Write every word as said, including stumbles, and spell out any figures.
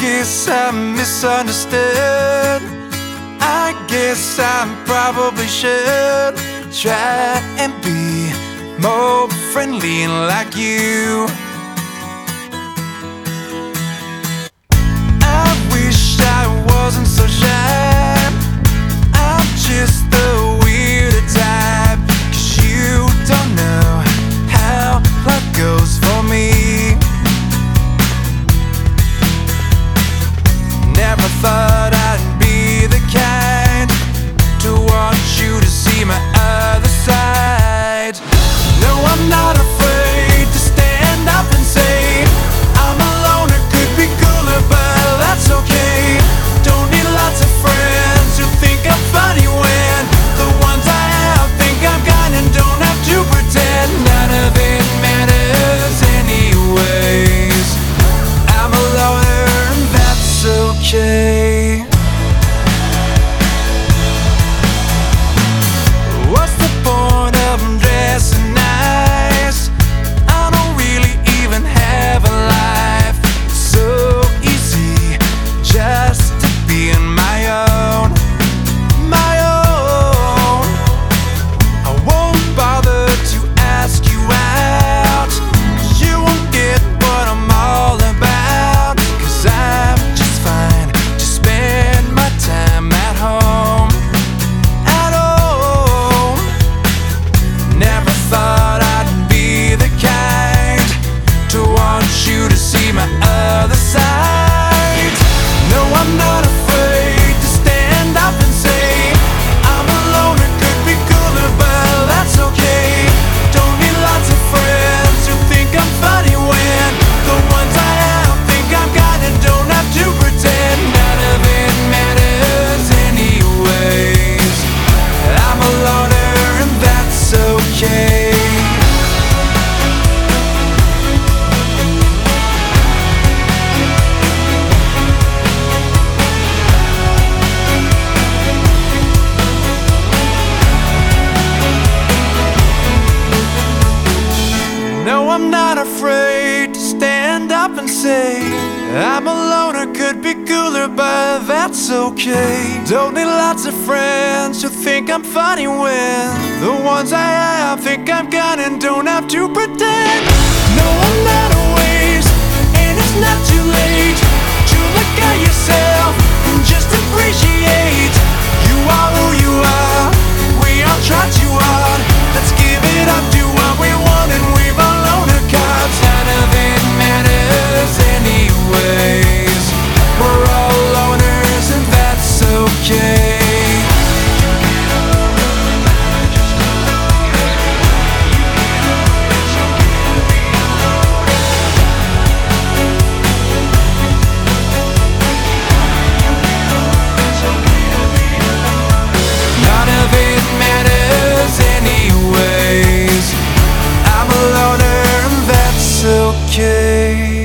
guess I misunderstood. I guess I probably should try and be more friendly and like you. I wish I wasn't so shy. I'm just the weirder type, 'cause you don't know how life goes for me. Never thought I'd be the kind to want you to see my other side. No, I'm not afraid to stand up and say I'm alone, it could be cooler, but that's okay. Don't need lots of friends who think I'm funny when the ones I have think I'm kind and don't have to pretend. None of it matters anyways. I'm a loner and that's okay. What's the point of dressing nice? I don't really even have a life. It's so easy just to be on my own, my own. I won't bother to ask you out, 'cause you won't get what I'm all about. 'Cause I'm just fine to spend my time at home, at home. Never thought I'd be the kind to want you to see my other side. No, I'm not afraid to stand up and say I'm alone, it could be cooler, but that's okay. Don't need lots of friends who think I'm funny when the ones I have think I'm kind and don't have to pretend. None of it matters anyways. I'm a loner and that's okay. No, I'm not afraid to stand up and say I'm a loner, could be cooler, but that's okay. Don't need lots of friends who think I'm funny when the ones I have think I'm kind and don't have to pretend. No, I'm not always, and it's not too late to look at yourself and just appreciate you are who you are. We all try too hard, let's give it up, do what we want, and we've all loner cards. None of it matters anyways. We're all loners and that's okay. None of it matters anyways. I'm a loner and that's okay.